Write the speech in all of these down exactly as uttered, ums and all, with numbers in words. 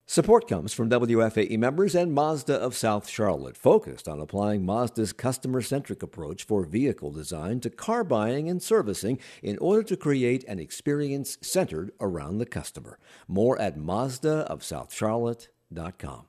Support comes from W F A E members and Mazda of South Charlotte, focused on applying Mazda's customer-centric approach for vehicle design to car buying and servicing in order to create an experience centered around the customer. More at Mazda of South Charlotte dot com.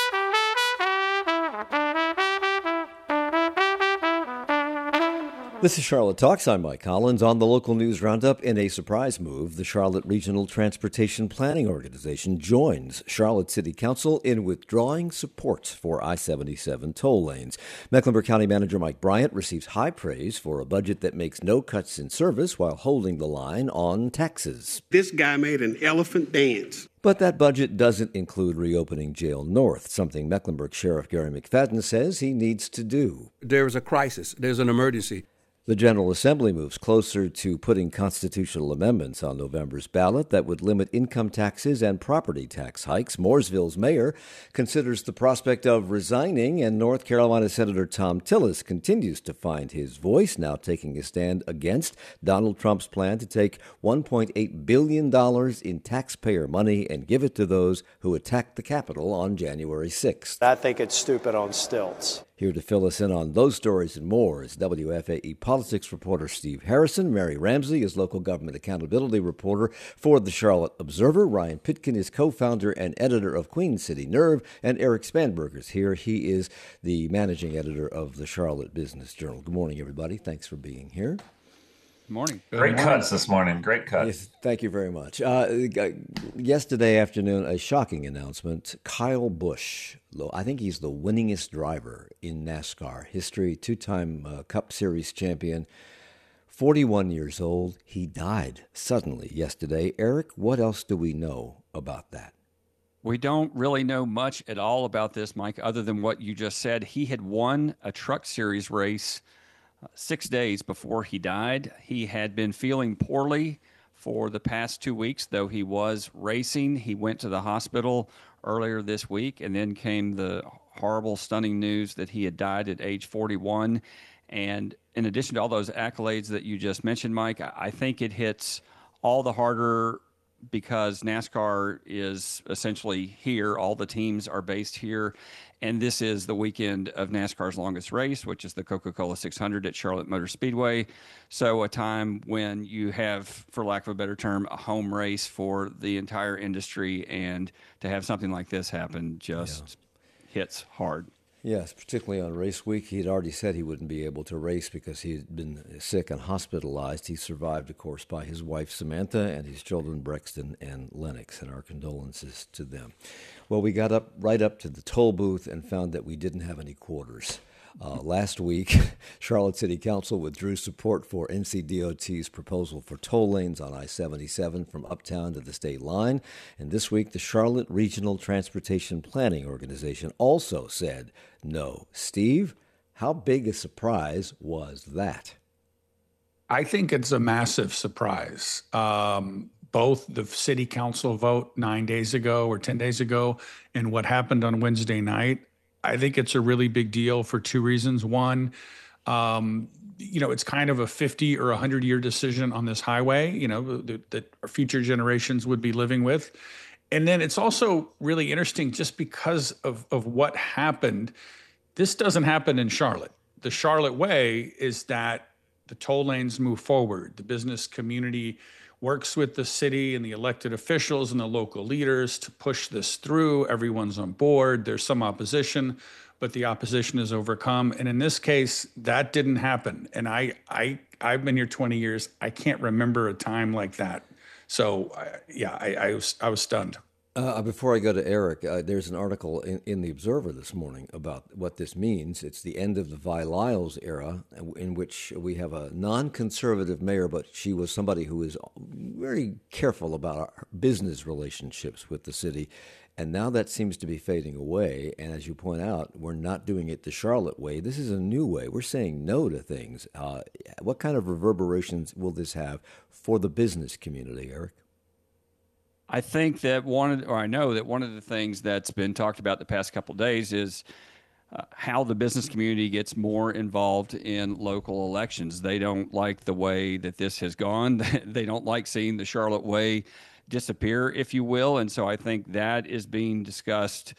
This is Charlotte Talks. I'm Mike Collins. On the local news roundup, in a surprise move, the Charlotte Regional Transportation Planning Organization joins Charlotte City Council in withdrawing support for I seventy-seven toll lanes. Mecklenburg County Manager Mike Bryant receives high praise for a budget that makes no cuts in service while holding the line on taxes. This guy made an elephant dance. But that budget doesn't include reopening Jail North, something Mecklenburg Sheriff Gary McFadden says he needs to do. There's a crisis. There's an emergency. The General Assembly moves closer to putting constitutional amendments on November's ballot that would limit income taxes and property tax hikes. Mooresville's mayor considers the prospect of resigning, and North Carolina Senator Thom Tillis continues to find his voice, now taking a stand against Donald Trump's plan to take one point eight billion dollars in taxpayer money and give it to those who attacked the Capitol on January sixth. I think it's stupid on stilts. Here to fill us in on those stories and more is W F A E politics reporter Steve Harrison. Mary Ramsey is local government accountability reporter for the Charlotte Observer. Ryan Pitkin is co-founder and editor of Queen City Nerve. And Eric Spanberger is here. He is the managing editor of the Charlotte Business Journal. Good morning, everybody. Thanks for being here. Good morning. Great Good morning. Cuts this morning. Great cuts. Yes, thank you very much. Uh, yesterday afternoon, a shocking announcement. Kyle Busch, I think he's the winningest driver in NASCAR history, two-time uh, Cup Series champion, forty-one years old. He died suddenly yesterday. Eric, what else do we know about that? We don't really know much at all about this, Mike, other than what you just said. He had won a Truck Series race Uh, six days before he died. He had been feeling poorly for the past two weeks, though he was racing. He went to the hospital earlier this week, and then came the horrible, stunning news that he had died at age forty-one. And in addition to all those accolades that you just mentioned, Mike, I think it hits all the harder because NASCAR is essentially here. All the teams are based here. And this is the weekend of NASCAR's longest race, which is the Coca-Cola six hundred at Charlotte Motor Speedway. So a time when you have, for lack of a better term, a home race for the entire industry. And to have something like this happen just yeah. hits hard. Yes, particularly on race week. He had already said he wouldn't be able to race because he had been sick and hospitalized. He survived, of course, by his wife, Samantha, and his children, Brexton and Lennox, and our condolences to them. Well, we got up right up to the toll booth and found that we didn't have any quarters. Uh, last week, Charlotte City Council withdrew support for N C D O T's proposal for toll lanes on I seventy-seven from uptown to the state line. And this week, the Charlotte Regional Transportation Planning Organization also said no. Steve, how big a surprise was that? I think it's a massive surprise. Um, both the city council vote nine days ago or ten days ago and what happened on Wednesday night. I think it's a really big deal for two reasons. One, um, you know, it's kind of a fifty or one hundred year decision on this highway, you know, that, that our future generations would be living with. And then it's also really interesting just because of, of what happened. This doesn't happen in Charlotte. The Charlotte way is that the toll lanes move forward. The business community works with the city and the elected officials and the local leaders to push this through. Everyone's on board. There's some opposition, but the opposition is overcome. And in this case, that didn't happen. And I, I, I've been here twenty years. I can't remember a time like that. So, uh, yeah, I, I was, I was stunned. Uh, before I go to Eric, uh, there's an article in, in the Observer this morning about what this means. It's the end of the Vi Lyles era, in which we have a non-conservative mayor, but she was somebody who is very careful about our business relationships with the city. And now that seems to be fading away. And as you point out, we're not doing it the Charlotte way. This is a new way. We're saying no to things. Uh, what kind of reverberations will this have for the business community, Eric? I think that one of, or I know that one of the things that's been talked about the past couple of days is uh, how the business community gets more involved in local elections. They don't like the way that this has gone. They don't like seeing the Charlotte way disappear, if you will. And so I think that is being discussed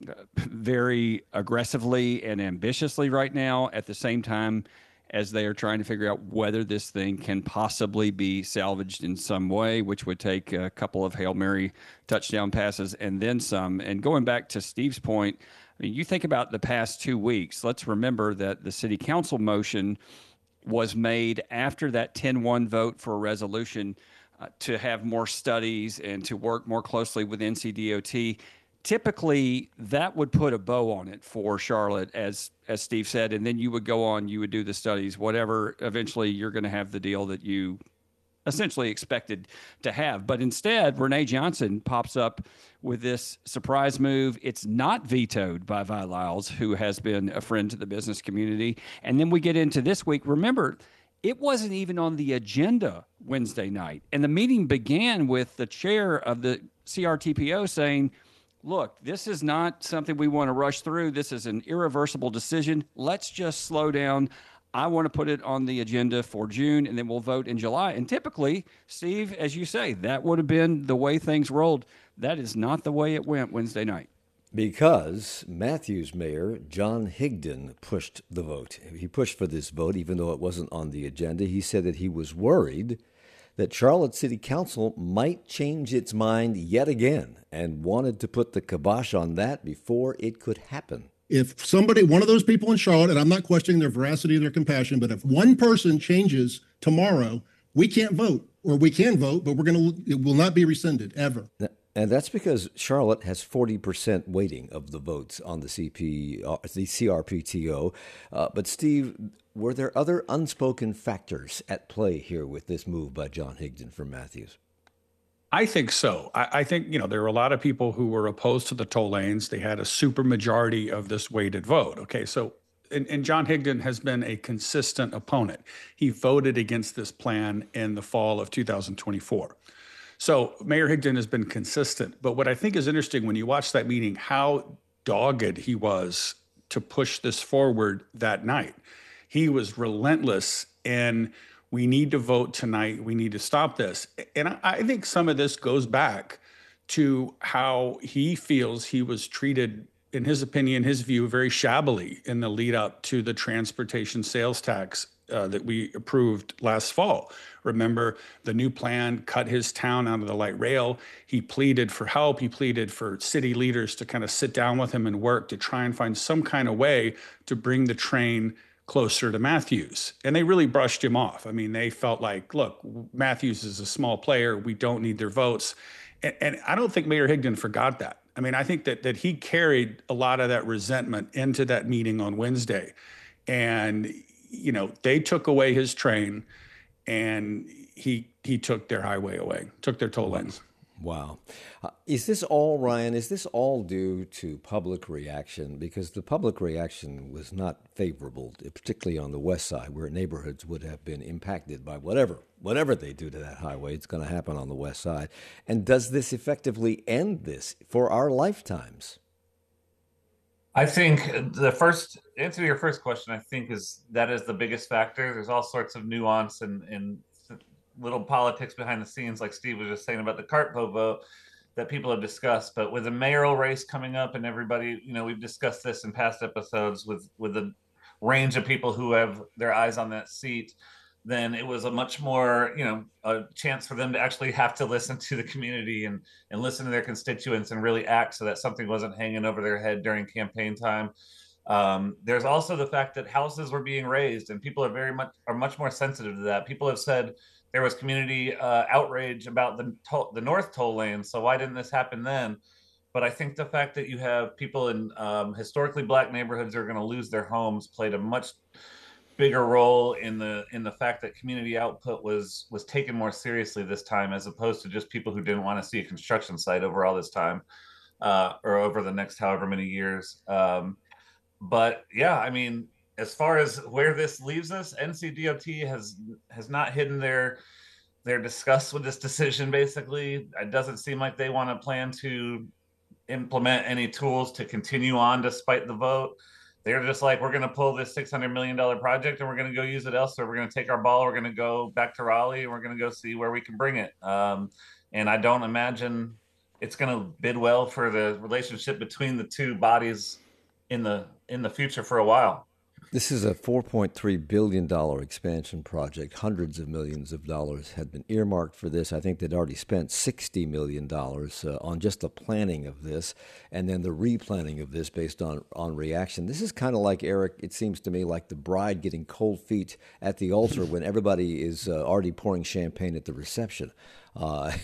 very aggressively and ambitiously right now, at the same time as they are trying to figure out whether this thing can possibly be salvaged in some way, which would take a couple of Hail Mary touchdown passes and then some. And going back to Steve's point, I mean, you think about the past two weeks. Let's remember that the city council motion was made after that ten one vote for a resolution uh, to have more studies and to work more closely with N C D O T. Typically, that would put a bow on it for Charlotte, as as Steve said, and then you would go on, you would do the studies, whatever. Eventually, you're going to have the deal that you essentially expected to have. But instead, Renee Johnson pops up with this surprise move. It's not vetoed by Vi Lyles, who has been a friend to the business community. And then we get into this week. Remember, it wasn't even on the agenda Wednesday night. And the meeting began with the chair of the C R T P O saying, look, this is not something we want to rush through. This is an irreversible decision. Let's just slow down. I want to put it on the agenda for June, and then we'll vote in July. And typically, Steve, as you say, that would have been the way things rolled. That is not the way it went Wednesday night. Because Matthews Mayor John Higdon pushed the vote. He pushed for this vote, even though it wasn't on the agenda. He said that he was worried that Charlotte City Council might change its mind yet again and wanted to put the kibosh on that before it could happen. If somebody, one of those people in Charlotte, and I'm not questioning their veracity or their compassion, but if one person changes tomorrow, we can't vote, or we can vote, but we're going to, it will not be rescinded ever. And that's because Charlotte has forty percent weighting of the votes on the C P, uh, the C R P T O. Uh, but Steve, were there other unspoken factors at play here with this move by John Higdon from Matthews? I think so. I, I think, you know, there were a lot of people who were opposed to the toll lanes. They had a super majority of this weighted vote. Okay, so, and, and John Higdon has been a consistent opponent. He voted against this plan in the fall of two thousand twenty-four. So Mayor Higdon has been consistent. But what I think is interesting when you watch that meeting, how dogged he was to push this forward that night. He was relentless in, we need to vote tonight. We need to stop this. And I, I think some of this goes back to how he feels he was treated, in his opinion, his view, very shabbily in the lead up to the transportation sales tax uh, that we approved last fall. Remember, the new plan cut his town out of the light rail. He pleaded for help. He pleaded for city leaders to kind of sit down with him and work to try and find some kind of way to bring the train closer to Matthews. And they really brushed him off. I mean, they felt like, look, Matthews is a small player. We don't need their votes. And, and I don't think Mayor Higdon forgot that. I mean, I think that that he carried a lot of that resentment into that meeting on Wednesday. And, you know, they took away his train and he he took their highway away, took their toll lanes. Wow. Uh, is this all, Ryan, is this all due to public reaction? Because the public reaction was not favorable, particularly on the west side, where neighborhoods would have been impacted by whatever, whatever they do to that highway. It's going to happen on the west side. And does this effectively end this for our lifetimes? I think the first answer to your first question, I think, is that is the biggest factor. There's all sorts of nuance and, and little politics behind the scenes, like Steve was just saying about the Cartpo vote, that people have discussed. But with the mayoral race coming up, and everybody, you know, we've discussed this in past episodes with with the range of people who have their eyes on that seat, then it was a much more, you know, a chance for them to actually have to listen to the community and and listen to their constituents and really act so that something wasn't hanging over their head during campaign time. Um, there's also the fact that houses were being raised, and people are very much are much more sensitive to that. People have said there was community uh, outrage about the toll, the north toll lane, so why didn't this happen then? But I think the fact that you have people in um, historically black neighborhoods who are going to lose their homes played a much bigger role in the in the fact that community output was was taken more seriously this time, as opposed to just people who didn't want to see a construction site over all this time uh, or over the next however many years. Um, but yeah, I mean, as far as where this leaves us, N C D O T has has not hidden their their disgust with this decision. Basically, it doesn't seem like they want to plan to implement any tools to continue on despite the vote. They're just like, we're going to pull this six hundred million dollars project and we're going to go use it elsewhere. We're going to take our ball. We're going to go back to Raleigh and we're going to go see where we can bring it. Um, And I don't imagine it's going to bid well for the relationship between the two bodies in the in the future for a while. This is a four point three billion dollars expansion project. Hundreds of millions of dollars had been earmarked for this. I think they'd already spent sixty million dollars uh, on just the planning of this and then the replanning of this based on, on reaction. This is kind of like, Eric, it seems to me, like the bride getting cold feet at the altar when everybody is uh, already pouring champagne at the reception. Uh,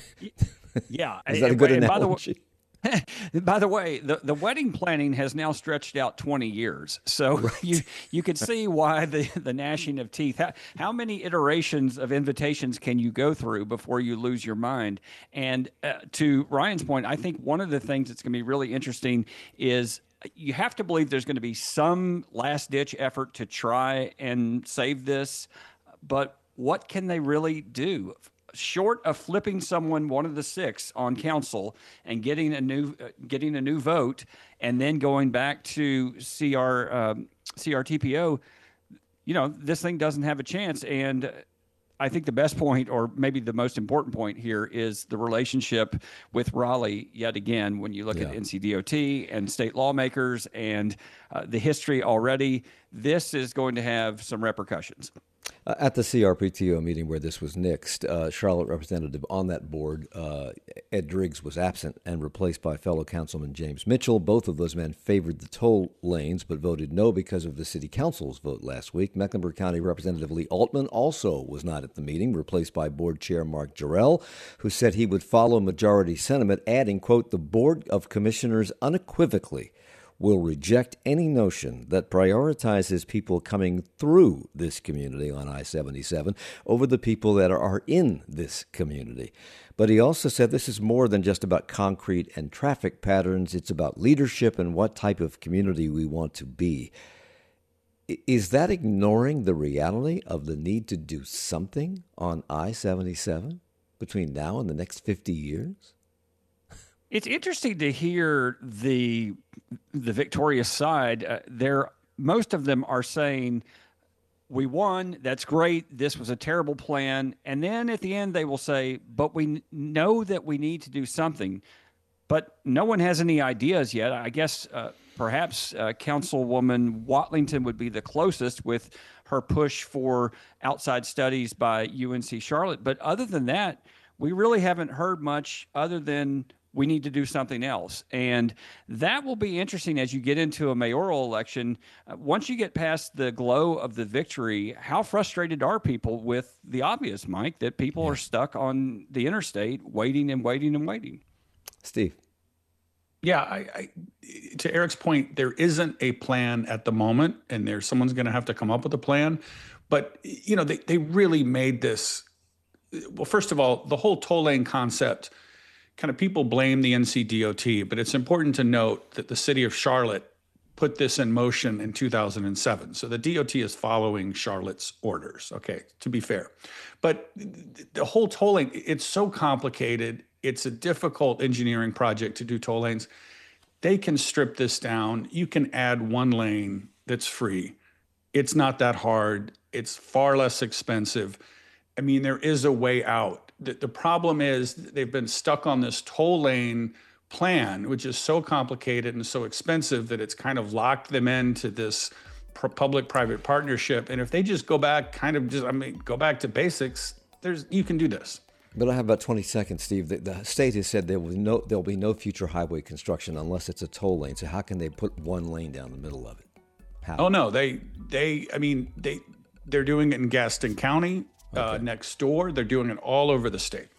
yeah. Is that a good analogy? By the way, the, the wedding planning has now stretched out twenty years. So right. you you could see why the, the gnashing of teeth. How, how many iterations of invitations can you go through before you lose your mind? And uh, to Ryan's point, I think one of the things that's going to be really interesting is you have to believe there's going to be some last-ditch effort to try and save this. But what can they really do? Short of flipping someone, one of the six on council, and getting a new uh, getting a new vote, and then going back to C R um, C R T P O, you know, this thing doesn't have a chance. And I think the best point, or maybe the most important point here, is the relationship with Raleigh. Yet again, when you look yeah. at N C D O T and state lawmakers and uh, the history already, this is going to have some repercussions. Uh, at the C R P T O meeting where this was nixed, uh, Charlotte representative on that board, uh, Ed Driggs, was absent and replaced by fellow councilman James Mitchell. Both of those men favored the toll lanes but voted no because of the city council's vote last week. Mecklenburg County Representative Lee Altman also was not at the meeting, replaced by board chair Mark Jarrell, who said he would follow majority sentiment, adding, quote, "The Board of Commissioners unequivocally will reject any notion that prioritizes people coming through this community on I seventy-seven over the people that are in this community." But he also said this is more than just about concrete and traffic patterns. It's about leadership and what type of community we want to be. Is that ignoring the reality of the need to do something on I seventy-seven between now and the next fifty years? It's interesting to hear the the victorious side. Uh, there, most of them are saying, "We won. That's great. This was a terrible plan." And then at the end, they will say, "But we know that we need to do something." But no one has any ideas yet. I guess uh, perhaps uh, Councilwoman Watlington would be the closest with her push for outside studies by U N C Charlotte. But other than that, we really haven't heard much other than we need to do something else. And that will be interesting as you get into a mayoral election. Uh, once you get past the glow of the victory, how frustrated are people with the obvious, Mike, that people yeah. are stuck on the interstate waiting and waiting and waiting? Steve. Yeah, I, I, to Eric's point, there isn't a plan at the moment, and there's someone's going to have to come up with a plan. But, you know, they, they really made this. Well, first of all, the whole toll lane concept, kind of people blame the N C D O T, but it's important to note that the city of Charlotte put this in motion in two thousand seven. So the D O T is following Charlotte's orders, okay, to be fair. But the whole tolling, it's so complicated. It's a difficult engineering project to do toll lanes. They can strip this down. You can add one lane that's free. It's not that hard. It's far less expensive. I mean, there is a way out. The, the problem is they've been stuck on this toll lane plan, which is so complicated and so expensive that it's kind of locked them into this public-private partnership. And if they just go back, kind of just, I mean, go back to basics, there's you can do this. But I have about twenty seconds, Steve. The, the state has said there will no there will be no future highway construction unless it's a toll lane. So how can they put one lane down the middle of it? How? Oh no, they they I mean they they're doing it in Gaston County. Okay. Uh, next door. They're doing it all over the state.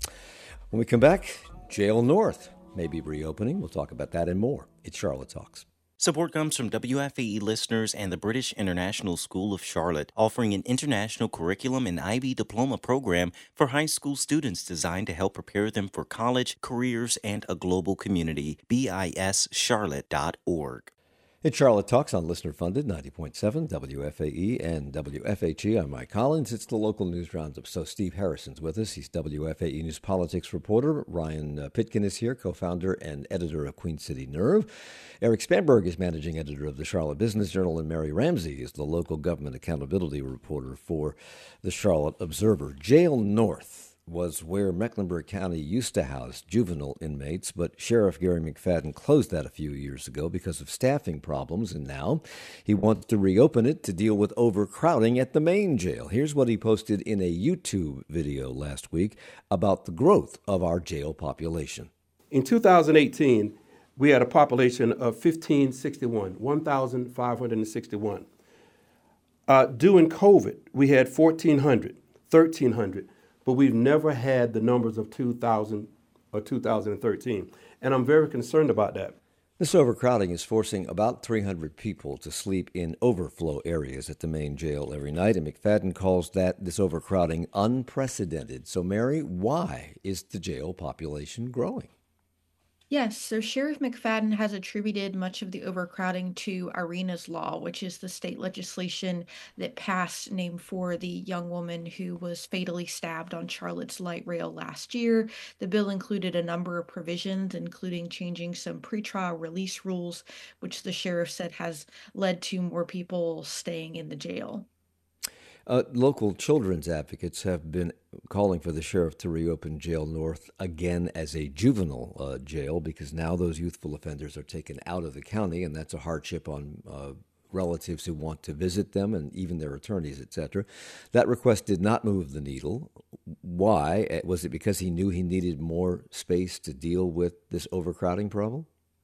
When we come back, Jail North may be reopening. We'll talk about that and more. It's Charlotte Talks. Support comes from W F A E listeners and the British International School of Charlotte, offering an international curriculum and I B diploma program for high school students designed to help prepare them for college, careers, and a global community. B I S charlotte dot org. It's Charlotte Talks on listener-funded ninety point seven W F A E and W F H E. I'm Mike Collins. It's the local news roundup. So Steve Harrison's with us. He's W F A E News politics reporter. Ryan uh, Pitkin is here, co-founder and editor of Queen City Nerve. Eric Spanberg is managing editor of the Charlotte Business Journal, and Mary Ramsey is the local government accountability reporter for the Charlotte Observer. Jail North was where Mecklenburg County used to house juvenile inmates, but Sheriff Gary McFadden closed that a few years ago because of staffing problems, and now he wants to reopen it to deal with overcrowding at the main jail. Here's what he posted in a YouTube video last week about the growth of our jail population. In two thousand eighteen, we had a population of fifteen sixty-one, one thousand five hundred sixty-one. Uh, during COVID, we had fourteen hundred, thirteen hundred. But we've never had the numbers of two thousand or two thousand thirteen. And I'm very concerned about that. This overcrowding is forcing about three hundred people to sleep in overflow areas at the main jail every night, and McFadden calls that this overcrowding unprecedented. So, Mary, why is the jail population growing? Yes, so Sheriff McFadden has attributed much of the overcrowding to Irina's Law, which is the state legislation that passed named for the young woman who was fatally stabbed on Charlotte's light rail last year. The bill included a number of provisions, including changing some pretrial release rules, which the sheriff said has led to more people staying in the jail. Uh, local children's advocates have been calling for the sheriff to reopen Jail North again as a juvenile uh, jail because now those youthful offenders are taken out of the county, and that's a hardship on uh, relatives who want to visit them and even their attorneys, et cetera. That request did not move the needle. Why? Was it because he knew he needed more space to deal with this overcrowding problem?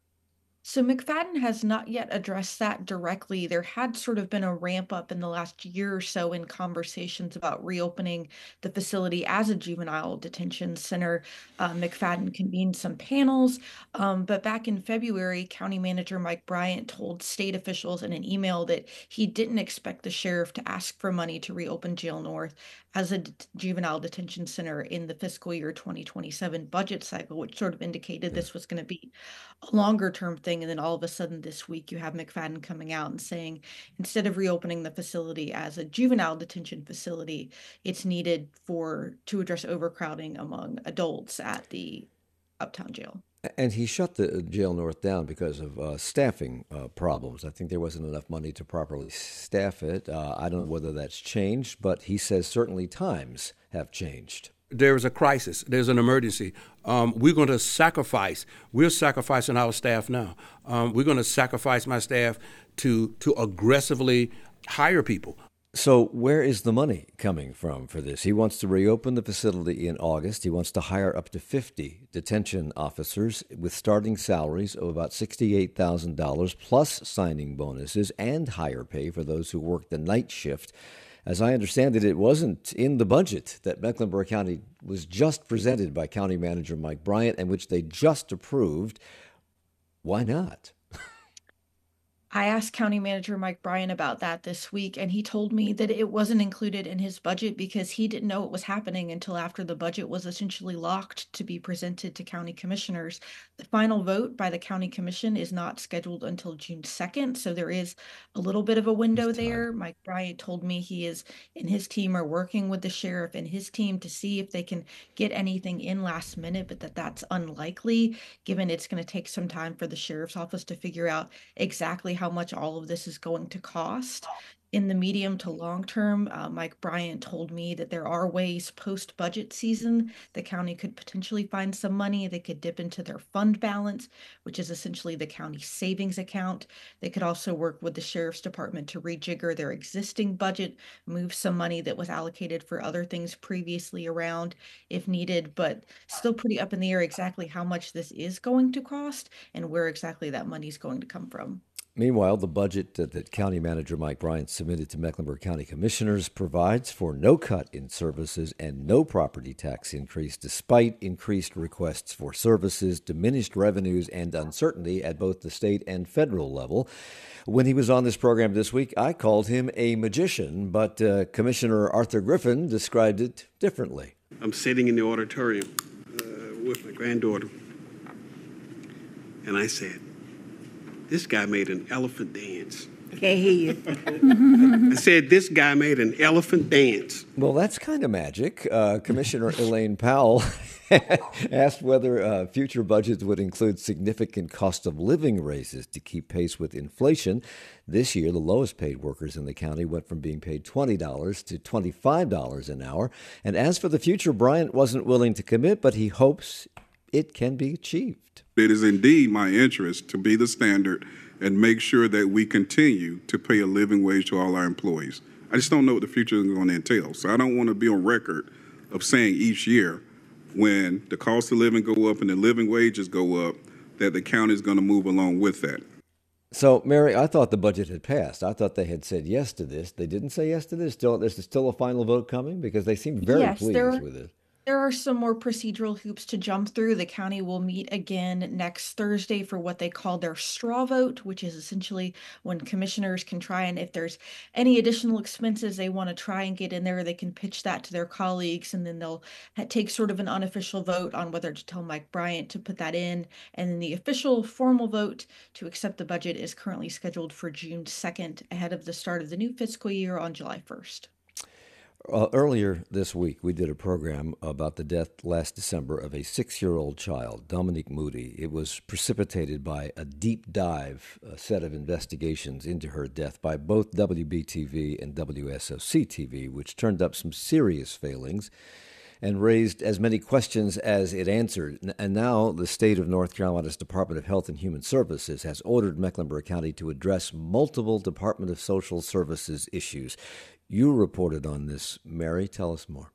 So McFadden has not yet addressed that directly. There had sort of been a ramp up in the last year or so in conversations about reopening the facility as a juvenile detention center. Uh, McFadden convened some panels, um, but back in February, County Manager Mike Bryant told state officials in an email that he didn't expect the sheriff to ask for money to reopen Jail North as a d- juvenile detention center in the fiscal year twenty twenty-seven budget cycle, which sort of indicated this was going to be a longer term thing. And then all of a sudden this week you have McFadden coming out and saying instead of reopening the facility as a juvenile detention facility, it's needed for to address overcrowding among adults at the Uptown jail. And he shut the Jail North down because of uh, staffing uh, problems. I think there wasn't enough money to properly staff it. Uh, I don't know whether that's changed, but he says certainly times have changed. There is a crisis. There's an emergency. Um, we're going to sacrifice. We're sacrificing our staff now. Um, we're going to sacrifice my staff to to aggressively hire people. So where is the money coming from for this? He wants to reopen the facility in August. He wants to hire up to fifty detention officers with starting salaries of about sixty-eight thousand dollars plus signing bonuses and higher pay for those who work the night shift. As I understand it, it wasn't in the budget that Mecklenburg County was just presented by County Manager Mike Bryant and which they just approved. Why not? I asked County Manager Mike Bryant about that this week, and he told me that it wasn't included in his budget because he didn't know it was happening until after the budget was essentially locked to be presented to county commissioners. The final vote by the county commission is not scheduled until June second, so there is a little bit of a window there. Mike Bryant told me he is and his team are working with the sheriff and his team to see if they can get anything in last minute, but that that's unlikely given it's going to take some time for the sheriff's office to figure out exactly how how much all of this is going to cost. In the medium to long term, uh, Mike Bryant told me that there are ways post-budget season the county could potentially find some money. They could dip into their fund balance, which is essentially the county savings account. They could also work with the sheriff's department to rejigger their existing budget, move some money that was allocated for other things previously around if needed, but still pretty up in the air exactly how much this is going to cost and where exactly that money is going to come from. Meanwhile, the budget that, that County Manager Mike Bryant submitted to Mecklenburg County Commissioners provides for no cut in services and no property tax increase, despite increased requests for services, diminished revenues, and uncertainty at both the state and federal level. When he was on this program this week, I called him a magician, but uh, Commissioner Arthur Griffin described it differently. I'm sitting in the auditorium uh, with my granddaughter, and I said, this guy made an elephant dance. Can't hear you. I said this guy made an elephant dance. Well, that's kind of magic. Uh, Commissioner Elaine Powell asked whether uh, future budgets would include significant cost of living raises to keep pace with inflation. This year, the lowest paid workers in the county went from being paid twenty dollars to twenty-five dollars an hour. And as for the future, Bryant wasn't willing to commit, but he hopes it can be achieved. It is indeed my interest to be the standard and make sure that we continue to pay a living wage to all our employees. I just don't know what the future is going to entail. So I don't want to be on record of saying each year when the cost of living go up and the living wages go up that the county is going to move along with that. So, Mary, I thought the budget had passed. I thought they had said yes to this. They didn't say yes to this. Still, there's still a final vote coming because they seem very Yes, pleased there with it. There are some more procedural hoops to jump through. The county will meet again next Thursday for what they call their straw vote, which is essentially when commissioners can try and if there's any additional expenses they want to try and get in there, they can pitch that to their colleagues, and then they'll ha- take sort of an unofficial vote on whether to tell Mike Bryant to put that in. And then the official formal vote to accept the budget is currently scheduled for June second, ahead of the start of the new fiscal year on July first. Uh, earlier this week, we did a program about the death last December of a six-year-old child, Dominique Moody. It was precipitated by a deep dive a set of investigations into her death by both W B T V and W S O C T V, which turned up some serious failings and raised as many questions as it answered. And now the state of North Carolina's Department of Health and Human Services has ordered Mecklenburg County to address multiple Department of Social Services issues. You reported on this, Mary. Tell us more.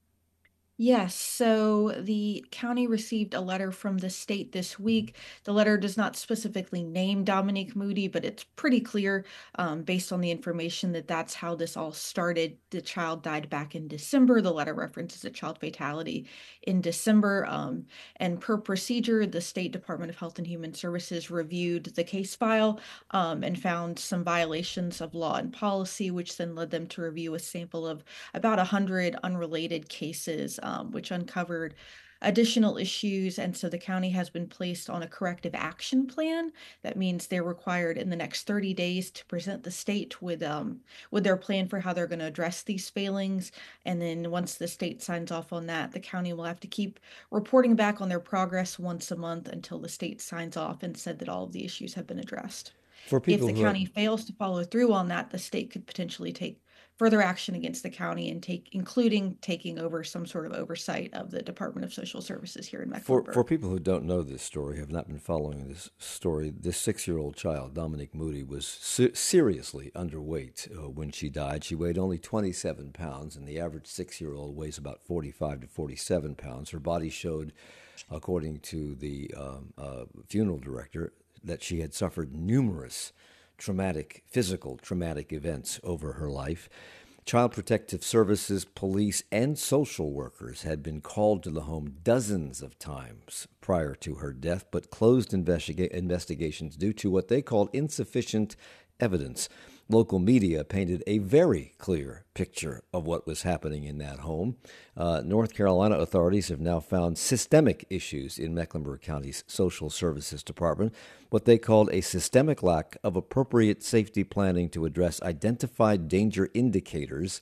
Yes, so the county received a letter from the state this week. The letter does not specifically name Dominique Moody, but it's pretty clear um, based on the information that that's how this all started. The child died back in December. The letter references a child fatality in December. Um, and per procedure, the State Department of Health and Human Services reviewed the case file um, and found some violations of law and policy, which then led them to review a sample of about one hundred unrelated cases. Um, which uncovered additional issues. And so the county has been placed on a corrective action plan. That means they're required in the next thirty days to present the state with um, with their plan for how they're going to address these failings. And then once the state signs off on that, the county will have to keep reporting back on their progress once a month until the state signs off and said that all of the issues have been addressed. For If people the who county fails to follow through on that, the state could potentially take further action against the county and take, including taking over some sort of oversight of the Department of Social Services here in For, Mecklenburg. for people who don't know this story, have not been following this story, this six-year-old child, Dominique Moody, was se- seriously underweight uh, when she died. She weighed only twenty-seven pounds, and the average six-year-old weighs about forty-five to forty-seven pounds. Her body showed, according to the um, uh, funeral director, that she had suffered numerous traumatic, physical traumatic events over her life. Child Protective Services, police, and social workers had been called to the home dozens of times prior to her death, but closed investiga- investigations due to what they called insufficient evidence. Local media painted a very clear picture of what was happening in that home. Uh, North Carolina authorities have now found systemic issues in Mecklenburg County's Social Services Department, what they called a systemic lack of appropriate safety planning to address identified danger indicators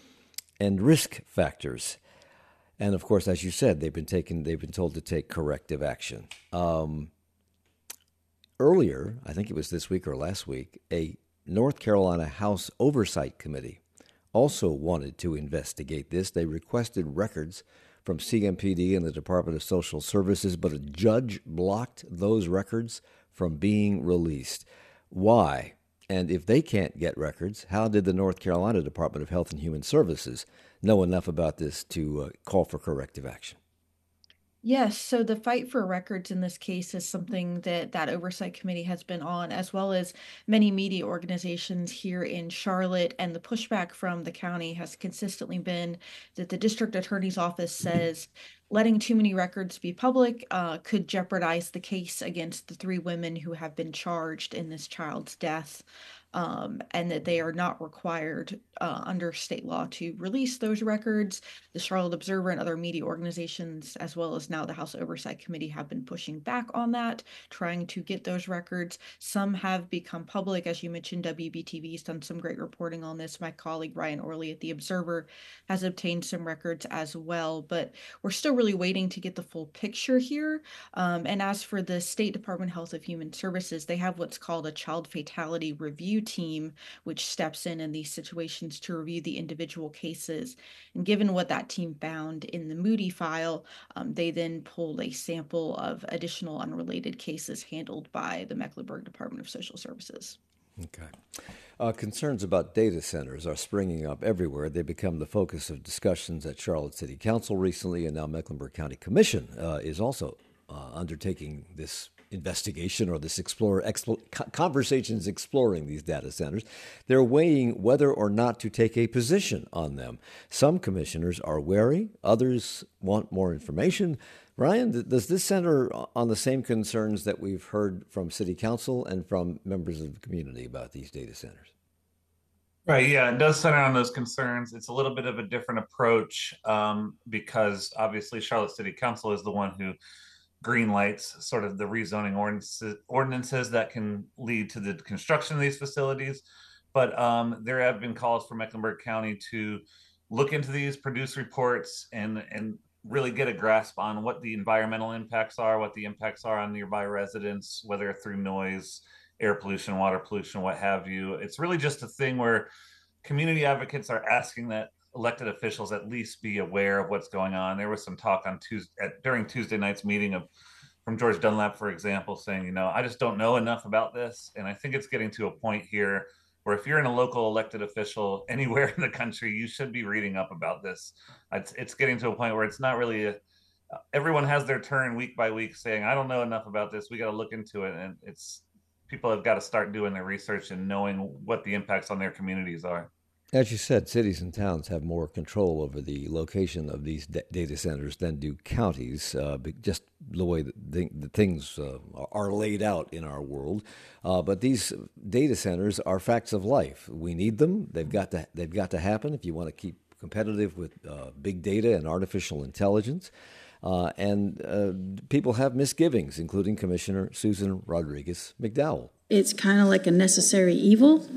and risk factors. And of course, as you said, they've been taken, they've been told to take corrective action. Um, earlier, I think it was this week or last week, a North Carolina House Oversight Committee also wanted to investigate this. They requested records from C M P D and the Department of Social Services, but a judge blocked those records from being released. Why? And if they can't get records, how did the North Carolina Department of Health and Human Services know enough about this to uh, call for corrective action? Yes, so the fight for records in this case is something that that oversight committee has been on, as well as many media organizations here in Charlotte. And the pushback from the county has consistently been that the district attorney's office says letting too many records be public uh, could jeopardize the case against the three women who have been charged in this child's death. um, and that they are not required uh, under state law to release those records. The Charlotte Observer and other media organizations, as well as now the House Oversight Committee, have been pushing back on that, trying to get those records. Some have become public. As you mentioned, W B T V has done some great reporting on this. My colleague Ryan Orley at the Observer has obtained some records as well, but we're still really waiting to get the full picture here. Um, and as for the State Department of Health and Human Services, they have what's called a child fatality review team, which steps in in these situations to review the individual cases. And given what that team found in the Moody file, um, they then pulled a sample of additional unrelated cases handled by the Mecklenburg Department of Social Services. Okay. Uh, concerns about data centers are springing up everywhere. They become the focus of discussions at Charlotte City Council recently, and now Mecklenburg County Commission uh, is also uh, undertaking this investigation or this explore, expl- conversations exploring these data centers. They're weighing whether or not to take a position on them. Some commissioners are wary, others want more information. Ryan, th- does this center on the same concerns that we've heard from City Council and from members of the community about these data centers? Right, yeah, it does center on those concerns. It's a little bit of a different approach um, because obviously Charlotte City Council is the one who green lights sort of the rezoning ordinances, ordinances that can lead to the construction of these facilities. But um, there have been calls for Mecklenburg County to look into these, produce reports, and and really get a grasp on what the environmental impacts are, what the impacts are on nearby residents, whether through noise, air pollution, water pollution, what have you. It's really just a thing where community advocates are asking that elected officials at least be aware of what's going on. There was some talk on Tuesday at, during Tuesday night's meeting of from George Dunlap, for example, saying, you know, I just don't know enough about this. And I think it's getting to a point here where if you're in a local elected official anywhere in the country, you should be reading up about this. It's, it's getting to a point where it's not really a, everyone has their turn week by week saying, I don't know enough about this. We got to look into it. And it's, people have got to start doing their research and knowing what the impacts on their communities are. As you said, cities and towns have more control over the location of these d- data centers than do counties, uh, just the way that th- the things uh, are laid out in our world. Uh, but these data centers are facts of life. We need them. They've got to. They've got to happen if you want to keep competitive with uh, big data and artificial intelligence. Uh, and uh, people have misgivings, including Commissioner Susan Rodriguez McDowell. It's kind of like a necessary evil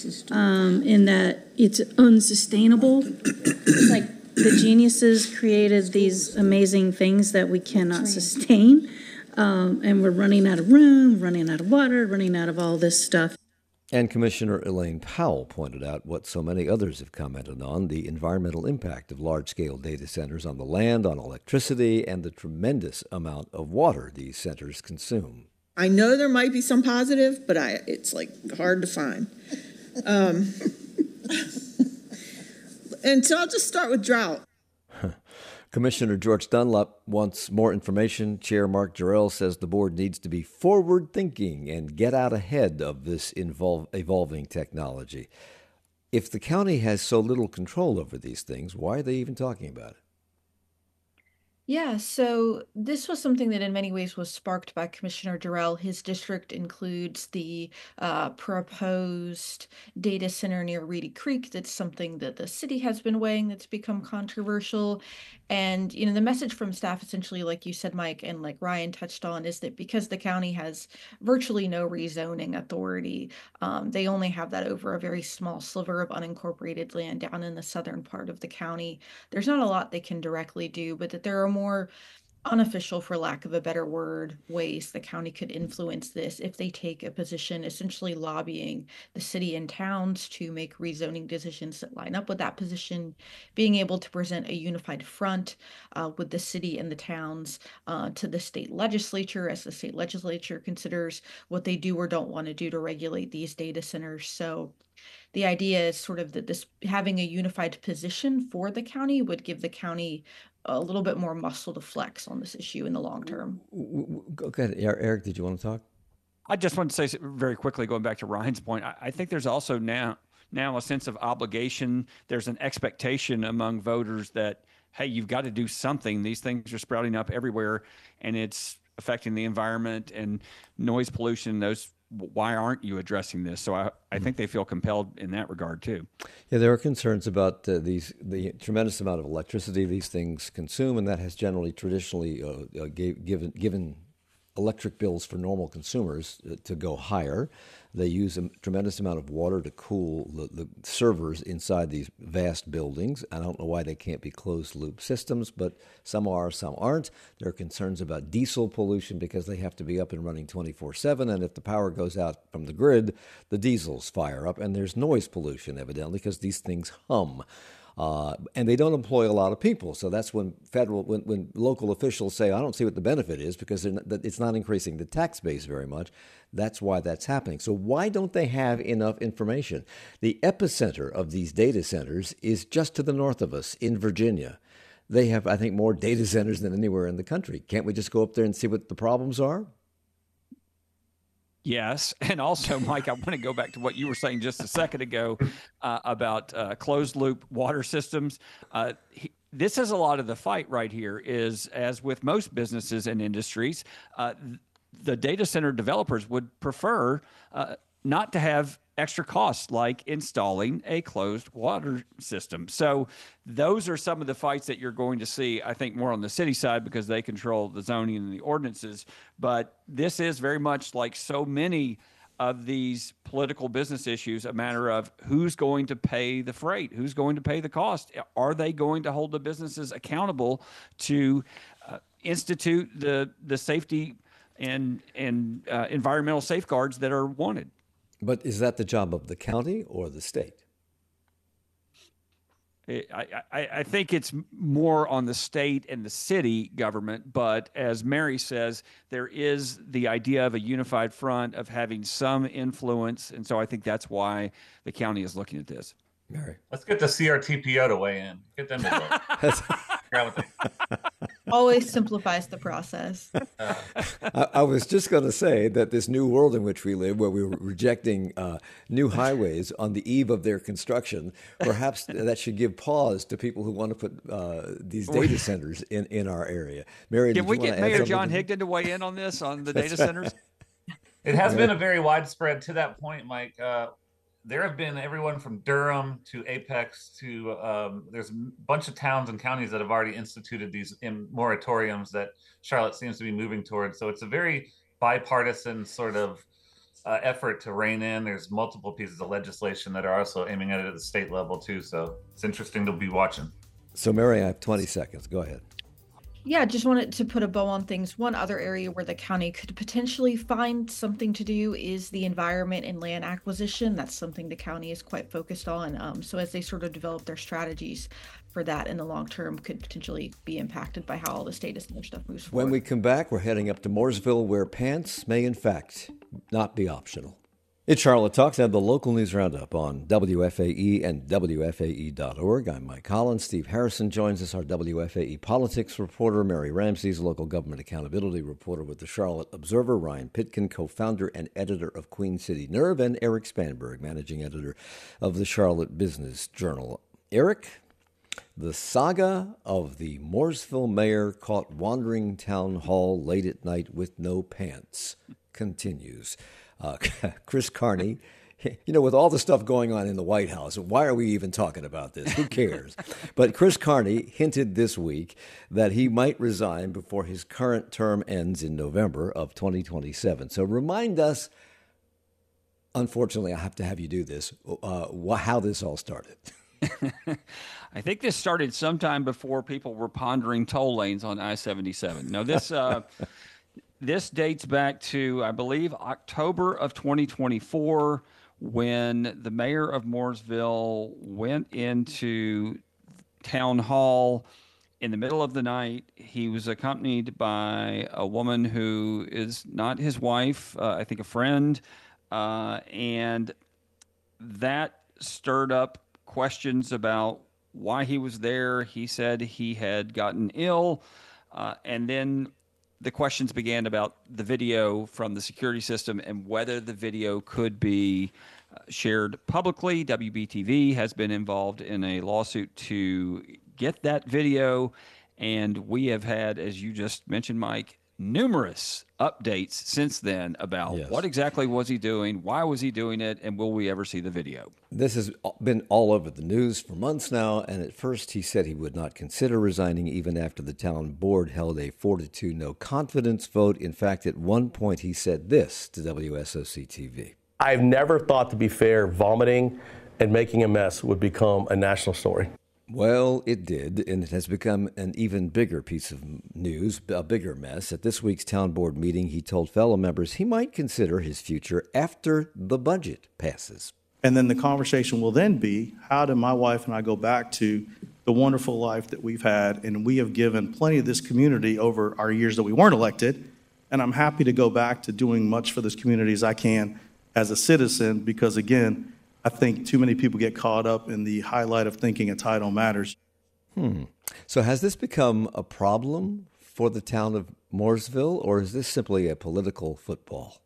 um, in that it's unsustainable. It's like the geniuses created these amazing things that we cannot sustain. Um, and we're running out of room, running out of water, running out of all this stuff. And Commissioner Elaine Powell pointed out what so many others have commented on, the environmental impact of large-scale data centers on the land, on electricity, and the tremendous amount of water these centers consume. I know there might be some positive, but I it's like hard to find. Um, and so I'll just start with drought. Commissioner George Dunlap wants more information. Chair Mark Jarrell says the board needs to be forward-thinking and get out ahead of this invol- evolving technology. If the county has so little control over these things, why are they even talking about it? Yeah, so this was something that in many ways was sparked by Commissioner Durrell. His district includes the uh, proposed data center near Reedy Creek. That's something that the city has been weighing that's become controversial. And, you know, the message from staff essentially, like you said, Mike, and like Ryan touched on, is that because the county has virtually no rezoning authority, um, they only have that over a very small sliver of unincorporated land down in the southern part of the county. There's not a lot they can directly do, but that there are more unofficial, for lack of a better word, ways the county could influence this if they take a position essentially lobbying the city and towns to make rezoning decisions that line up with that position, being able to present a unified front uh, with the city and the towns uh, to the state legislature as the state legislature considers what they do or don't want to do to regulate these data centers. So the idea is sort of that this having a unified position for the county would give the county a little bit more muscle to flex on this issue in the long term. Go ahead, Eric, did you want to talk? I just want to say very quickly, going back to Ryan's point, I, I think there's also now now a sense of obligation. There's an expectation among voters that, hey, you've got to do something. These things are sprouting up everywhere, and it's affecting the environment and noise pollution. Those, why aren't you addressing this? So I, I think they feel compelled in that regard too. Yeah, there are concerns about uh, these the tremendous amount of electricity these things consume, and that has generally traditionally uh, uh, gave, given given electric bills for normal consumers uh, to go higher. They use a tremendous amount of water to cool the, the servers inside these vast buildings. I don't know why they can't be closed-loop systems, but some are, some aren't. There are concerns about diesel pollution because they have to be up and running twenty-four seven, and if the power goes out from the grid, the diesels fire up, and there's noise pollution, evidently, because these things hum. Uh, and they don't employ a lot of people, so that's when federal, when, when local officials say, "I don't see what the benefit is," because they're not, that it's not increasing the tax base very much. That's why that's happening. So why don't they have enough information? The epicenter of these data centers is just to the north of us in Virginia. They have, I think, more data centers than anywhere in the country. Can't we just go up there and see what the problems are? Yes. And also, Mike, I want to go back to what you were saying just a second ago uh, about uh, closed loop water systems. Uh, he, this is a lot of the fight right here is, as with most businesses and industries, uh, the data center developers would prefer uh, not to have extra costs like installing a closed water system. So those are some of the fights that you're going to see, I think, more on the city side because they control the zoning and the ordinances. But this is very much like so many of these political business issues, a matter of who's going to pay the freight, who's going to pay the cost. Are they going to hold the businesses accountable to uh, institute the the safety and, and uh, environmental safeguards that are wanted? But is that the job of the county or the state? I, I, I think it's more on the state and the city government, but as Mary says, there is the idea of a unified front of having some influence, and so I think that's why the county is looking at this. Mary. Let's get the C R T P O to weigh in. Get them to vote. Always simplifies the process. I, I was just going to say that this new world in which we live, where we're rejecting uh, new highways on the eve of their construction, perhaps that should give pause to people who want to put uh, these data centers in, in our area. Mary, Can did we you want get to add Mayor something John to- Higdon to weigh in on this, on the data centers? It has been a very widespread, to that point, Mike. Uh, there have been everyone from Durham to Apex to um, there's a bunch of towns and counties that have already instituted these in moratoriums that Charlotte seems to be moving towards. So it's a very bipartisan sort of uh, effort to rein in. There's multiple pieces of legislation that are also aiming at it at the state level too. So it's interesting to be watching. So Mary, I have twenty seconds. Go ahead. Yeah, just wanted to put a bow on things. One other area where the county could potentially find something to do is the environment and land acquisition. That's something the county is quite focused on. Um, so as they sort of develop their strategies for that in the long term, could potentially be impacted by how all this data center stuff moves forward. When we come back, we're heading up to Mooresville, where pants may, in fact, not be optional. It's Charlotte Talks and the local news roundup on W F A E and W F A E dot org. I'm Mike Collins. Steve Harrison joins us, our W F A E politics reporter. Mary Ramsey's local government accountability reporter with the Charlotte Observer. Ryan Pitkin, co-founder and editor of Queen City Nerve. And Eric Spanberg, managing editor of the Charlotte Business Journal. Eric, the saga of the Mooresville mayor caught wandering town hall late at night with no pants continues. Uh, Chris Carney, you know, with all the stuff going on in the White House, why are we even talking about this? Who cares? But Chris Carney hinted this week that he might resign before his current term ends in November of twenty twenty-seven. So remind us, unfortunately, I have to have you do this, uh, how this all started. I think this started sometime before people were pondering toll lanes on I seventy-seven. No, this... Uh, This dates back to, I believe, October of twenty twenty-four, when the mayor of Mooresville went into town hall in the middle of the night. He was accompanied by a woman who is not his wife, uh, I think a friend, uh, and that stirred up questions about why he was there. He said he had gotten ill, uh, and then the questions began about the video from the security system and whether the video could be uh, shared publicly. W B T V has been involved in a lawsuit to get that video, and we have had, as you just mentioned, Mike, numerous updates since then about Yes. what exactly was he doing, why was he doing it, and will we ever see the video? This has been all over the news for months now, and at first he said he would not consider resigning even after the town board held a four to two no confidence vote. In fact, at one point he said this to W S O C T V. I've never thought, to be fair, vomiting and making a mess would become a national story. Well, it did, and it has become an even bigger piece of news, a bigger mess. At this week's town board meeting, he told fellow members he might consider his future after the budget passes. And then the conversation will then be, how do my wife and I go back to the wonderful life that we've had? And we have given plenty of this community over our years that we weren't elected. And I'm happy to go back to doing much for this community as I can as a citizen, because again, I think too many people get caught up in the highlight of thinking a title matters. Hmm. So has this become a problem for the town of Mooresville, or is this simply a political football?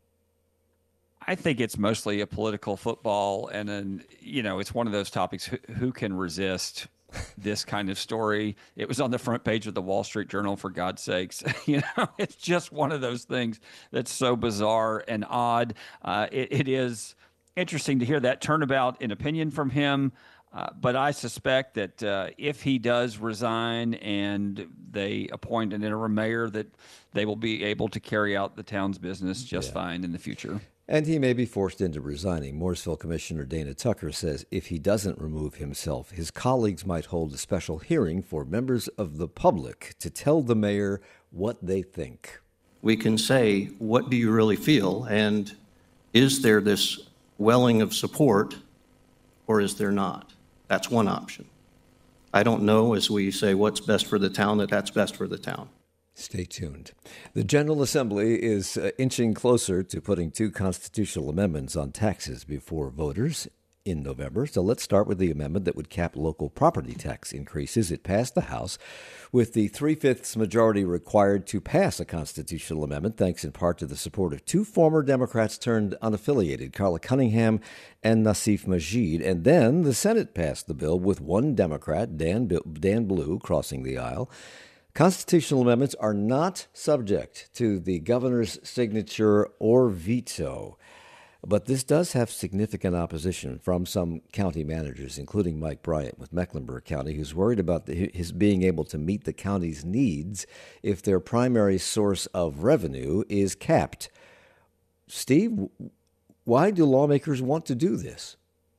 I think it's mostly a political football, and then, you know, it's one of those topics, who, who can resist this kind of story? It was on the front page of the Wall Street Journal, for God's sakes. You know, it's just one of those things that's so bizarre and odd. Uh, it, it is interesting to hear that turnabout in opinion from him. Uh, but I suspect that uh, if he does resign and they appoint an interim mayor, that they will be able to carry out the town's business just Yeah. fine in the future. And he may be forced into resigning. Mooresville Commissioner Dana Tucker says if he doesn't remove himself, his colleagues might hold a special hearing for members of the public to tell the mayor what they think. We can say, what do you really feel? And is there this welling of support, or is there not? That's one option. I don't know, as we say what's best for the town, that that's best for the town. Stay tuned. The General Assembly is uh, inching closer to putting two constitutional amendments on taxes before voters in November. So let's start with the amendment that would cap local property tax increases. It passed the House with the three-fifths majority required to pass a constitutional amendment, thanks in part to the support of two former Democrats turned unaffiliated, Carla Cunningham and Nassif Majid. And then the Senate passed the bill with one Democrat, Dan, Dan Blue, crossing the aisle. Constitutional amendments are not subject to the governor's signature or veto. But this does have significant opposition from some county managers, including Mike Bryant with Mecklenburg County, who's worried about the, his being able to meet the county's needs if their primary source of revenue is capped. Steve, why do lawmakers want to do this?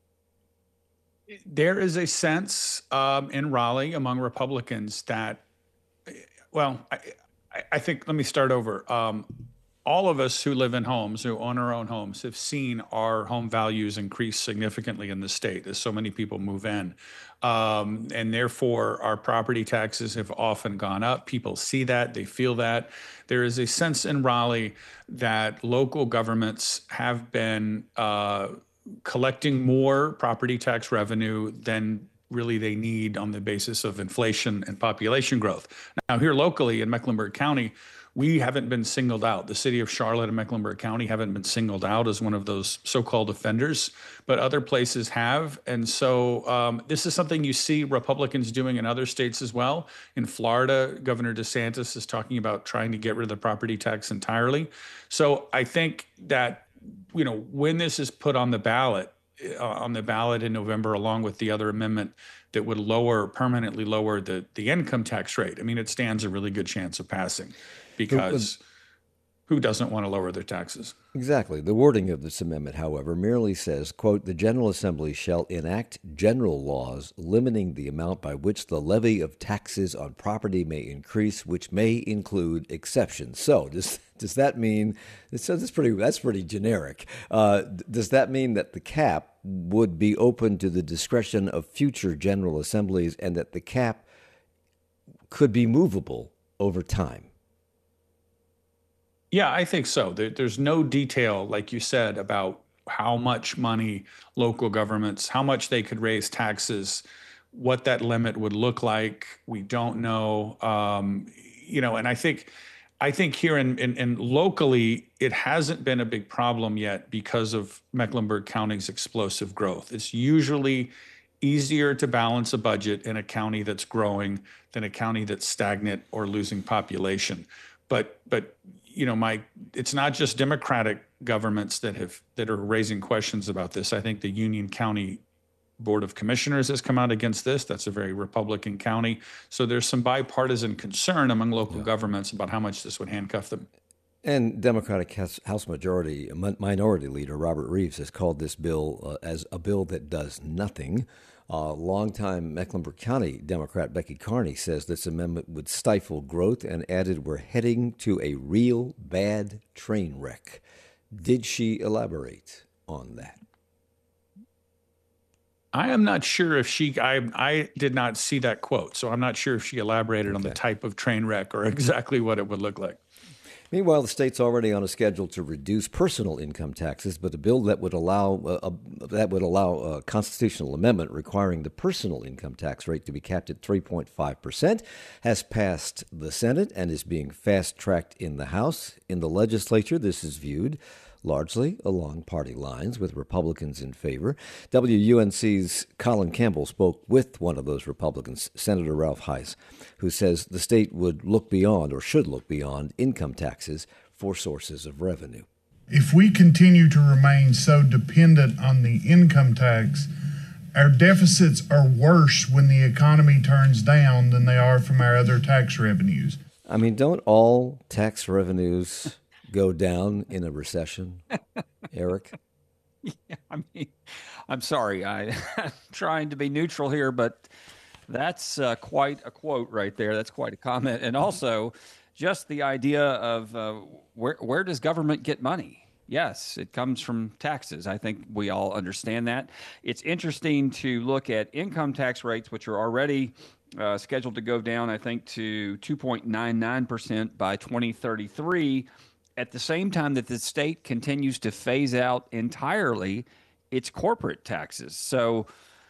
There is a sense um, in Raleigh among Republicans that, well, I, I think, let me start over. Um, all of us who live in homes, who own our own homes, have seen our home values increase significantly in the state as so many people move in. Um, and therefore, our property taxes have often gone up. People see that, they feel that. There is a sense in Raleigh that local governments have been uh, collecting more property tax revenue than really they need on the basis of inflation and population growth. Now, here locally in Mecklenburg County, we haven't been singled out. The city of Charlotte and Mecklenburg County haven't been singled out as one of those so-called offenders, but other places have. And so um, this is something you see Republicans doing in other states as well. In Florida, Governor DeSantis is talking about trying to get rid of the property tax entirely. So I think that, you know, when this is put on the ballot, uh, on the ballot in November, along with the other amendment that would lower, permanently lower the, the income tax rate, I mean, it stands a really good chance of passing. Because who doesn't want to lower their taxes? Exactly. The wording of this amendment, however, merely says, quote, the General Assembly shall enact general laws limiting the amount by which the levy of taxes on property may increase, which may include exceptions. So does does that mean, so that's pretty, that's pretty generic. Uh, does that mean that the cap would be open to the discretion of future General Assemblies and that the cap could be movable over time? Yeah, I think so. There, there's no detail, like you said, about how much money local governments, how much they could raise taxes, what that limit would look like. We don't know. Um, you know, and I think, I think here in, in, in locally, it hasn't been a big problem yet because of Mecklenburg County's explosive growth. It's usually easier to balance a budget in a county that's growing than a county that's stagnant or losing population. But, but, you know, Mike, it's not just Democratic governments that have, that are raising questions about this. I think the Union County Board of Commissioners has come out against this. That's a very Republican county. So there's some bipartisan concern among local yeah. governments about how much this would handcuff them. And Democratic House Majority Minority Leader Robert Reeves has called this bill uh, as a bill that does nothing. Uh, longtime Mecklenburg County Democrat Becky Carney says this amendment would stifle growth and added we're heading to a real bad train wreck. Did she elaborate on that? I am not sure if she, I, I did not see that quote, so I'm not sure if she elaborated okay. on the type of train wreck or exactly what it would look like. Meanwhile, the state's already on a schedule to reduce personal income taxes, but a bill that would allow uh, a, that would allow a constitutional amendment requiring the personal income tax rate to be capped at three point five percent has passed the Senate and is being fast-tracked in the House. In the legislature, this is viewed largely along party lines, with Republicans in favor. W U N C's Colin Campbell spoke with one of those Republicans, Senator Ralph Heiss, who says the state would look beyond, or should look beyond, income taxes for sources of revenue. If we continue to remain so dependent on the income tax, our deficits are worse when the economy turns down than they are from our other tax revenues. I mean, don't all tax revenues go down in a recession, Eric? Yeah, I mean, I'm sorry. I, I'm trying to be neutral here, but that's uh, quite a quote right there. That's quite a comment. And also, just the idea of uh, where where does government get money? Yes, it comes from taxes. I think we all understand that. It's interesting to look at income tax rates, which are already uh, scheduled to go down, I think, to two point nine nine percent by twenty thirty-three. At the same time that the state continues to phase out entirely its corporate taxes. So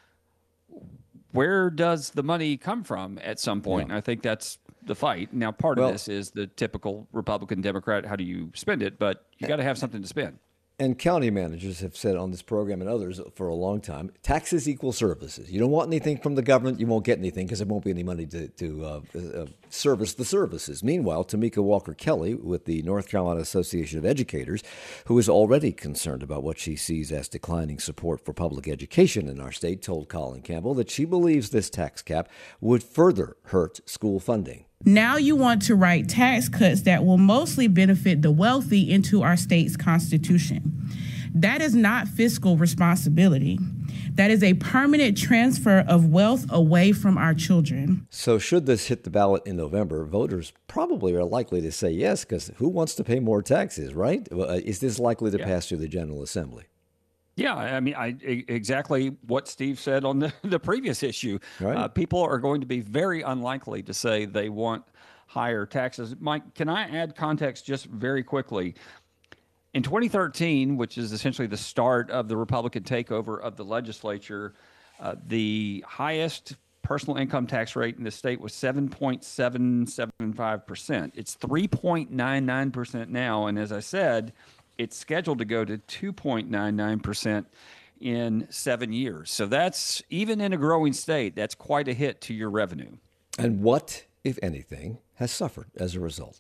where does the money come from at some point? Yeah. I think that's the fight. Now, part well, of this is the typical Republican Democrat, how do you spend it? But you got to have something to spend. And county managers have said on this program and others for a long time, taxes equal services. You don't want anything from the government, you won't get anything because there won't be any money to, to uh, uh, service the services. Meanwhile, Tamika Walker-Kelly with the North Carolina Association of Educators, who is already concerned about what she sees as declining support for public education in our state, told Colin Campbell that she believes this tax cap would further hurt school funding. Now you want to write tax cuts that will mostly benefit the wealthy into our state's constitution. That is not fiscal responsibility. That is a permanent transfer of wealth away from our children. So should this hit the ballot in November, voters probably are likely to say yes, because who wants to pay more taxes, right? Is this likely to yeah. pass through the General Assembly? Yeah, I mean, I, exactly what Steve said on the, the previous issue. Right. Uh, people are going to be very unlikely to say they want higher taxes. Mike, can I add context just very quickly? In twenty thirteen, which is essentially the start of the Republican takeover of the legislature, uh, the highest personal income tax rate in the state was seven point seven seven five percent. It's three point nine nine percent now, and as I said, it's scheduled to go to two point nine nine percent in seven years. So that's, even in a growing state, that's quite a hit to your revenue. And what, if anything, has suffered as a result?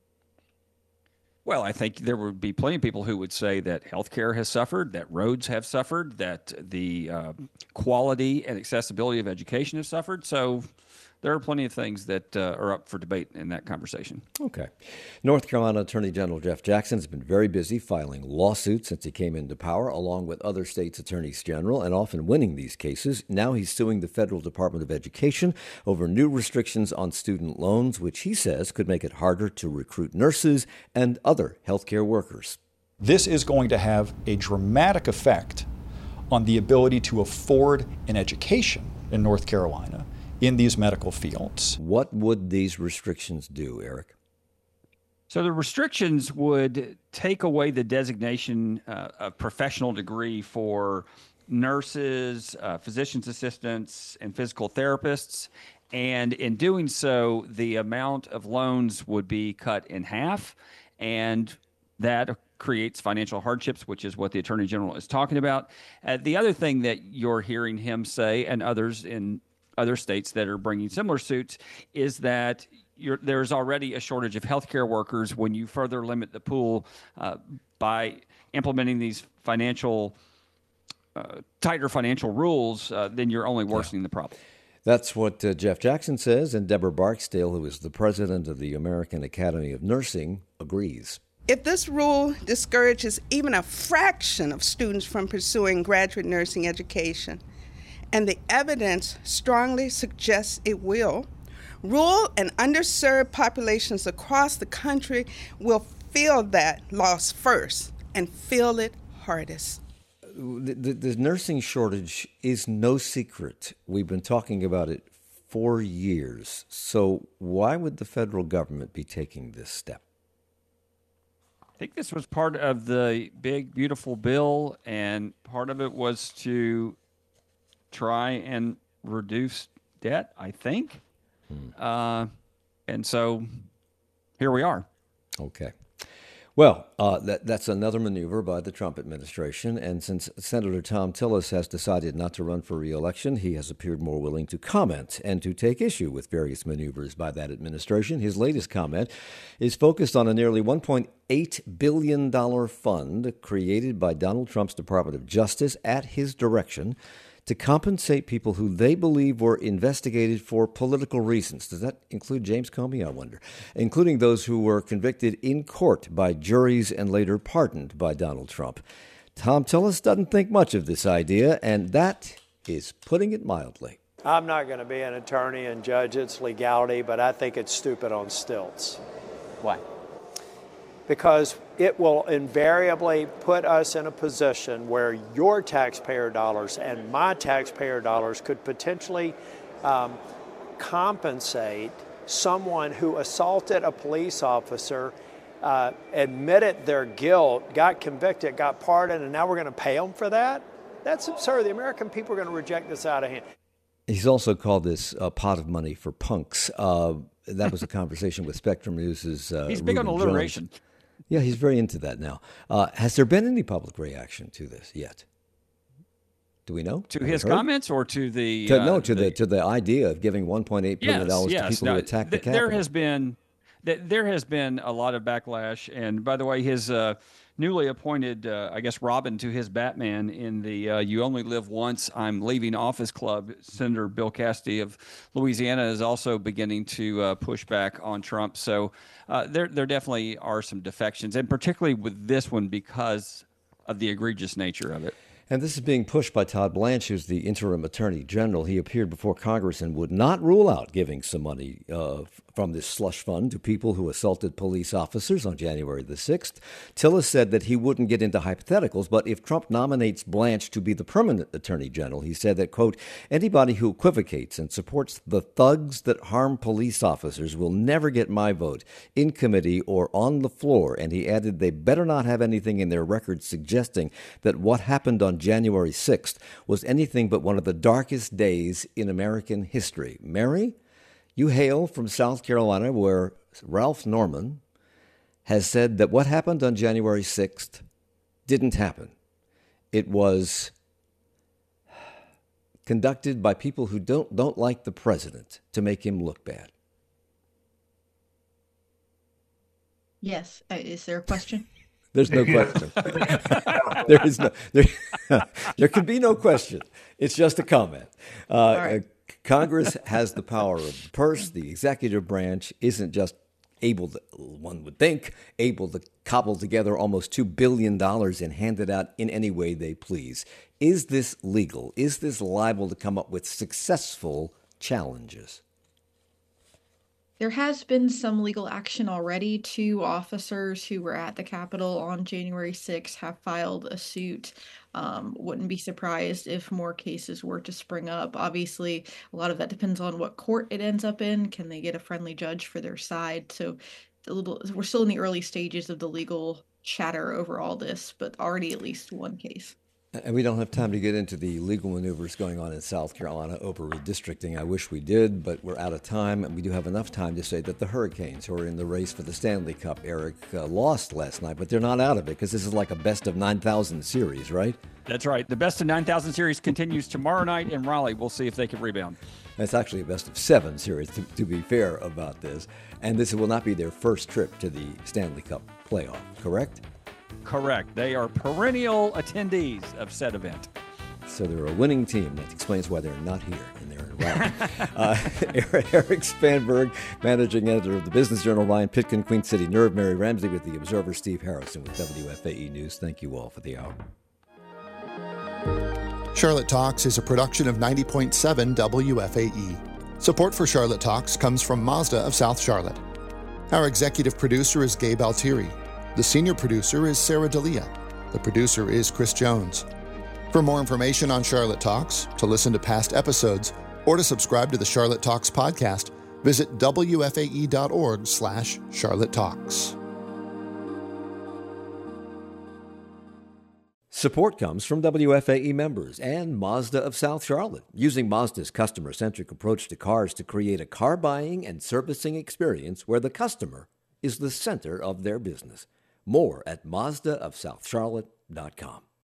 Well, I think there would be plenty of people who would say that healthcare has suffered, that roads have suffered, that the uh, quality and accessibility of education have suffered. So there are plenty of things that uh, are up for debate in that conversation. Okay. North Carolina Attorney General Jeff Jackson has been very busy filing lawsuits since he came into power, along with other states' attorneys general, and often winning these cases. Now he's suing the Federal Department of Education over new restrictions on student loans, which he says could make it harder to recruit nurses and other healthcare workers. This is going to have a dramatic effect on the ability to afford an education in North Carolina in these medical fields. What would these restrictions do, Eric? So the restrictions would take away the designation uh, of professional degree for nurses, uh, physician's assistants, and physical therapists. And in doing so, the amount of loans would be cut in half, and that creates financial hardships, which is what the Attorney General is talking about. Uh, the other thing that you're hearing him say, and others in other states that are bringing similar suits, is that you're, there's already a shortage of healthcare workers. When you further limit the pool uh, by implementing these financial, uh, tighter financial rules, uh, then you're only worsening yeah. the problem. That's what uh, Jeff Jackson says, and Deborah Barksdale, who is the president of the American Academy of Nursing, agrees. If this rule discourages even a fraction of students from pursuing graduate nursing education, and the evidence strongly suggests it will, rural and underserved populations across the country will feel that loss first and feel it hardest. The, the, the nursing shortage is no secret. We've been talking about it for years. So why would the federal government be taking this step? I think this was part of the big, beautiful bill, and part of it was to try and reduce debt, I think. Hmm. Uh, and so here we are. Okay. Well, uh, that, that's another maneuver by the Trump administration, and since Senator Thom Tillis has decided not to run for re-election, he has appeared more willing to comment and to take issue with various maneuvers by that administration. His latest comment is focused on a nearly one point eight billion dollars fund created by Donald Trump's Department of Justice at his direction to compensate people who they believe were investigated for political reasons. Does that include James Comey, I wonder? Including those who were convicted in court by juries and later pardoned by Donald Trump. Thom Tillis doesn't think much of this idea, and that is putting it mildly. I'm not going to be an attorney and judge its legality, but I think it's stupid on stilts. Why? Because it will invariably put us in a position where your taxpayer dollars and my taxpayer dollars could potentially um, compensate someone who assaulted a police officer, uh, admitted their guilt, got convicted, got pardoned, and now we're going to pay them for that? That's absurd. The American people are going to reject this out of hand. He's also called this a pot of money for punks. Uh, that was a conversation with Spectrum News's uh, He's big Ruben on alliteration. Jones. Yeah, he's very into that now. Uh, has there been any public reaction to this yet? Do we know? To Have his we heard? comments or to the... To, uh, no, to the, the to the idea of giving one point eight billion dollars yes, to yes. people Now, who attacked th- the Capitol. There has been... th- There has been a lot of backlash. And by the way, his uh, newly appointed, uh, I guess, Robin to his Batman in the uh, You Only Live Once, I'm Leaving Office Club, Senator Bill Cassidy of Louisiana is also beginning to uh, push back on Trump. So uh, there, there definitely are some defections, and particularly with this one because of the egregious nature of it. And this is being pushed by Todd Blanche, who's the interim attorney general. He appeared before Congress and would not rule out giving some money uh, from this slush fund to people who assaulted police officers on January the sixth. Tillis said that he wouldn't get into hypotheticals, but if Trump nominates Blanche to be the permanent attorney general, he said that, quote, anybody who equivocates and supports the thugs that harm police officers will never get my vote in committee or on the floor. And he added they better not have anything in their records suggesting that what happened on January sixth was anything but one of the darkest days in American history. Mary, you hail from South Carolina, where Ralph Norman has said that what happened on January sixth didn't happen. It was conducted by people who don't, don't like the president to make him look bad. Yes. Uh, is there a question? There's no question. there is no there, there can be no question. It's just a comment. Uh, right. uh, Congress has the power of the purse. The executive branch isn't just able to, one would think, able to cobble together almost two billion dollars and hand it out in any way they please. Is this legal? Is this liable to come up with successful challenges? There has been some legal action already. Two officers who were at the Capitol on January sixth have filed a suit. Um, wouldn't be surprised if more cases were to spring up. Obviously, a lot of that depends on what court it ends up in. Can they get a friendly judge for their side? So a little, we're still in the early stages of the legal chatter over all this, but already at least one case. And we don't have time to get into the legal maneuvers going on in South Carolina over redistricting. I wish we did, but we're out of time, and we do have enough time to say that the Hurricanes, who are in the race for the Stanley Cup, Eric, uh, lost last night, but they're not out of it because this is like a best of nine thousand series, right? That's right. The best of nine thousand series continues tomorrow night in Raleigh. We'll see if they can rebound. It's actually a best of seven series, to, to be fair about this. And this will not be their first trip to the Stanley Cup playoff, correct? Correct. They are perennial attendees of said event. So they're a winning team. That explains why they're not here and they're in Raleigh. uh, Eric Spanberg, managing editor of the Business Journal, Ryan Pitkin, Queen City Nerve, Mary Ramsey with the Observer, Steve Harrison with W F A E News. Thank you all for the hour. Charlotte Talks is a production of ninety point seven W F A E. Support for Charlotte Talks comes from Mazda of South Charlotte. Our executive producer is Gabe Altieri. The senior producer is Sarah D'Elia. The producer is Chris Jones. For more information on Charlotte Talks, to listen to past episodes, or to subscribe to the Charlotte Talks podcast, visit W F A E dot org slash Charlotte Talks. Support comes from W F A E members and Mazda of South Charlotte, using Mazda's customer-centric approach to cars to create a car buying and servicing experience where the customer is the center of their business. More at Mazda of South Charlotte dot com.